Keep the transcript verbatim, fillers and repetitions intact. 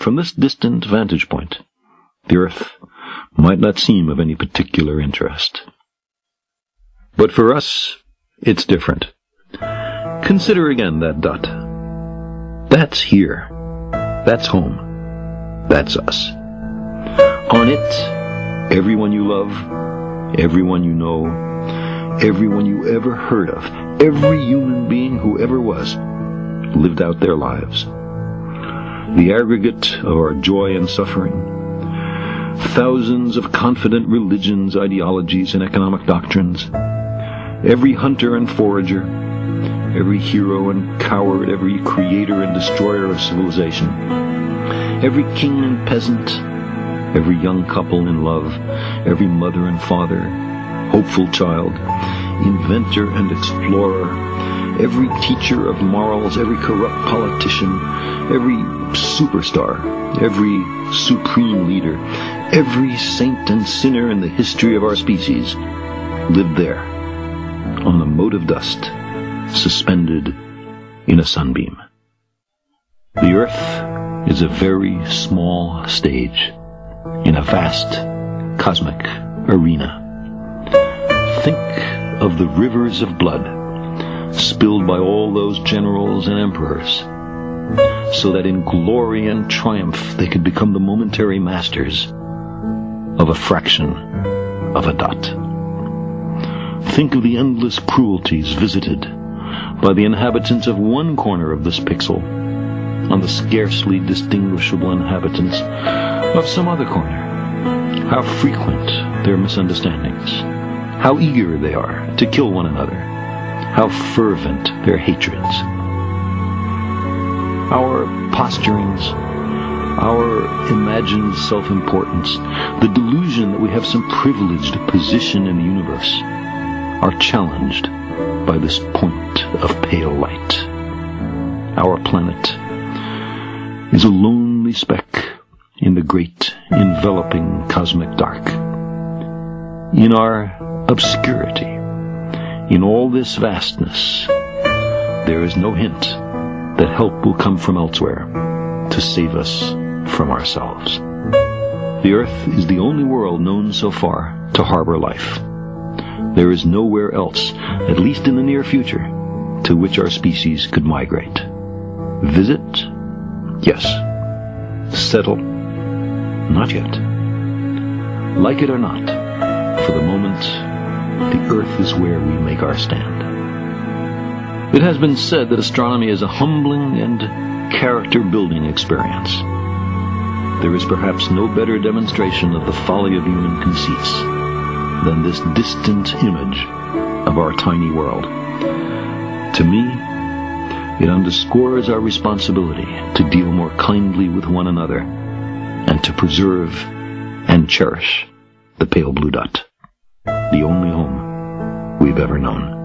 from this distant vantage point, the Earth might not seem of any particular interest. But for us, it's different. Consider again that dot. That's here. That's home. That's us. On it, everyone you love, everyone you know, everyone you ever heard of, every human being who ever was, lived out their lives. The aggregate of our joy and suffering, thousands of confident religions, ideologies, and economic doctrines, every hunter and forager, every hero and coward, every creator and destroyer of civilization, every king and peasant, every young couple in love, every mother and father, hopeful child, inventor and explorer, every teacher of morals, every corrupt politician, every superstar, every supreme leader, every saint and sinner in the history of our species lived there, on the mote of dust, suspended in a sunbeam. The Earth is a very small stage in a vast cosmic arena. Think of the rivers of blood spilled by all those generals and emperors, so that in glory and triumph they could become the momentary masters of a fraction of a dot. Think of the endless cruelties visited by the inhabitants of one corner of this pixel on the scarcely distinguishable inhabitants of some other corner. How frequent their misunderstandings, how eager they are to kill one another, how fervent their hatreds. Our posturings, our imagined self-importance, the delusion that we have some privileged position in the universe, are challenged by this point of pale light. Our planet is a lonely speck in the great enveloping cosmic dark. In our obscurity, in all this vastness, there is no hint that help will come from elsewhere to save us from ourselves. The Earth is the only world known so far to harbor life. There is nowhere else, at least in the near future, to which our species could migrate. Visit? Yes. Settle? Not yet. Like it or not, for the moment, the Earth is where we make our stand. It has been said that astronomy is a humbling and character-building experience. There is perhaps no better demonstration of the folly of human conceits than this distant image of our tiny world. To me, it underscores our responsibility to deal more kindly with one another and to preserve and cherish the pale blue dot, the only home we've ever known.